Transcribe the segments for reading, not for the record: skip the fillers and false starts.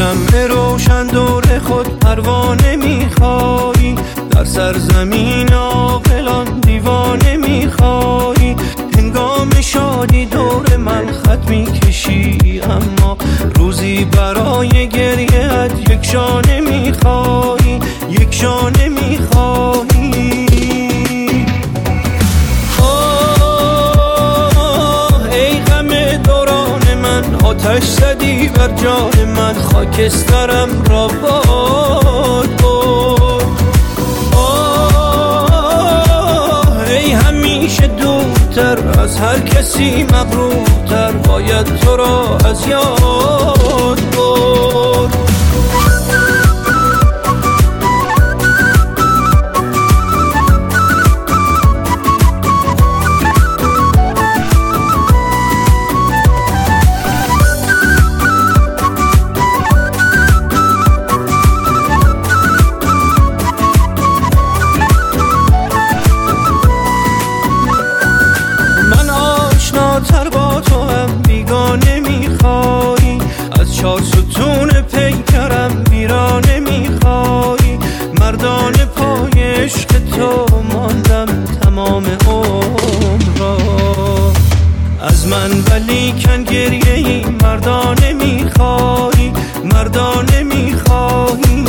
شمع روشن دور خود پروانه میخوایی، در سرزمین عاقلان دیوانه میخوایی. هنگام شادی دور من خط میکشی، اما روزی برای گریه‌ات یک شانه میخوایی، یک شانه میخوایی. ای غم دوران من، آتش زدی بر جان من، خاکسترم را باد برد. ای همیشه دورتر از هر کسی مغرورتر، باید تو را از یاد برد. تر با تو هم بیگانه میخوایی، از چار ستون پیکرم ویرانه میخوایی. مردان پای عشق تو ماندم تمام عمر را، از من ولیکن گریه ای مردانه میخوایی، مردانه میخوایی.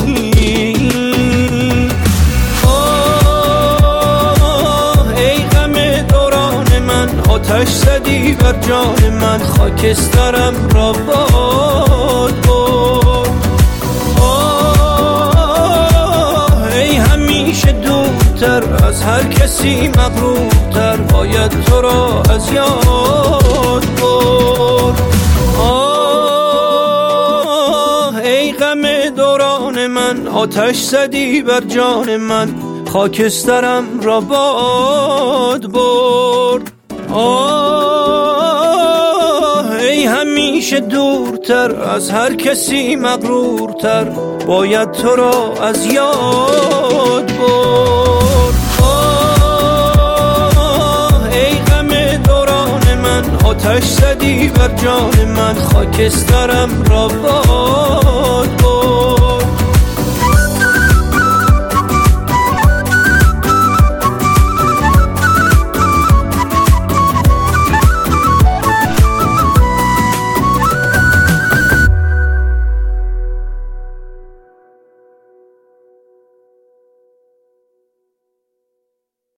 آتش زدی بر جان من، خاکسترم را باد برد. ای همیشه دورتر از هر کسی مغرورتر، باید تو را از یاد برد. ای غم دوران من، آتش زدی بر جان من، خاکسترم را باد برد. ای همیشه دورتر از هر کسی مغرورتر، باید تو را از یاد برد. ای غم دوران من، آتش زدی بر جان من، خاکسترم را باد